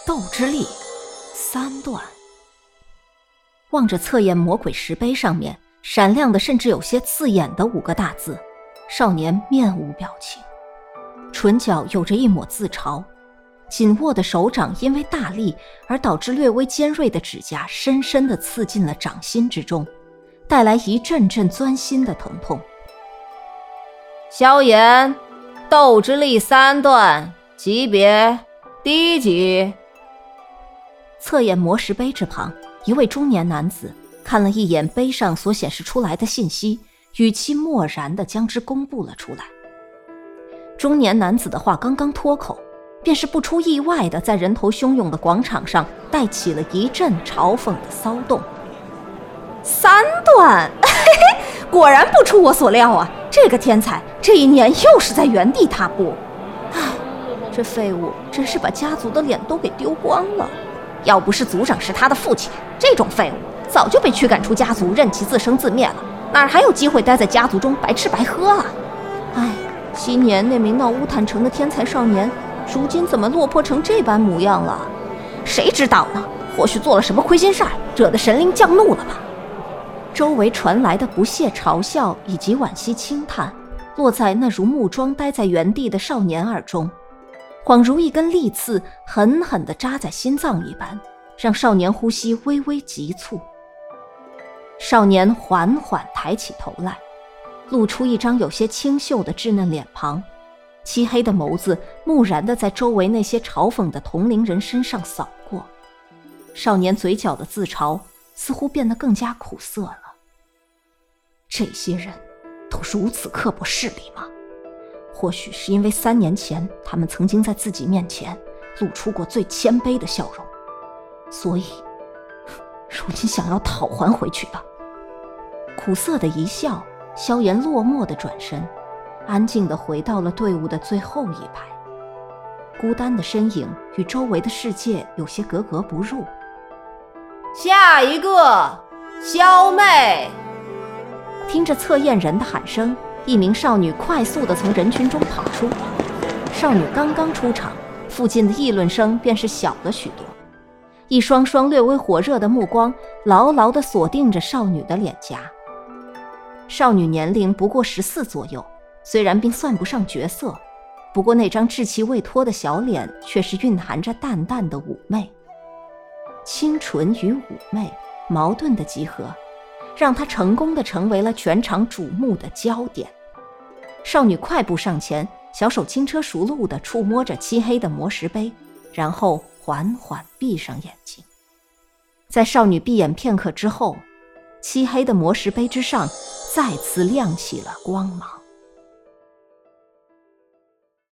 斗之力3段。望着侧焰魔鬼石碑上面闪亮的甚至有些刺眼的5个大字，少年面无表情，唇角有着一抹自嘲，紧握的手掌因为大力而导致略微尖锐的指甲深深地刺进了掌心之中，带来一阵阵钻心的疼痛。 萧炎，斗之力3段，级别低级。 侧焰魔石碑之旁，一位中年男子看了一眼碑上所显示出来的信息，语气漠然地将之公布了出来。中年男子的话刚刚脱口，便是不出意外的在人头汹涌的广场上带起了一阵嘲讽的骚动。3段，果然不出我所料啊！这个天才这一年又是在原地踏步。唉，这废物真是把家族的脸都给丢光了。要不是族长是他的父亲，这种废物早就被驱赶出家族，任其自生自灭了，哪还有机会待在家族中白吃白喝啊！唉，昔年那名闹乌坦城的天才少年，如今怎么落魄成这般模样了？谁知道呢？或许做了什么亏心事儿，惹得神灵降怒了吧？周围传来的不屑嘲笑以及惋惜轻叹，落在那如木桩待在原地的少年耳中，恍如一根利刺狠狠地扎在心脏一般，让少年呼吸微微急促。少年缓缓抬起头来，露出一张有些清秀的稚嫩脸庞，漆黑的眸子木然地在周围那些嘲讽的同龄人身上扫过。少年嘴角的自嘲似乎变得更加苦涩了。这些人都如此刻薄势利吗？或许是因为3年前他们曾经在自己面前露出过最谦卑的笑容，所以如今想要讨还回去吧。苦涩的一笑，萧炎落寞地转身，安静地回到了队伍的最后一排。孤单的身影与周围的世界有些格格不入。 下一个，萧妹。 听着侧焰人的喊声，一名少女快速地从人群中跑出。少女刚刚出场，附近的议论声便是小了许多，一双双略微火热的目光牢牢地锁定着少女的脸颊。少女年龄不过14左右，虽然并算不上绝色，不过那张稚气未脱的小脸却是蕴含着淡淡的妩媚。清纯与妩媚矛盾的集合，让她成功地成为了全场瞩目的焦点。少女快步上前，小手轻车熟路地触摸着漆黑的魔石碑，然后缓缓闭上眼睛。在少女闭眼片刻之后，漆黑的魔石碑之上再次亮起了光芒。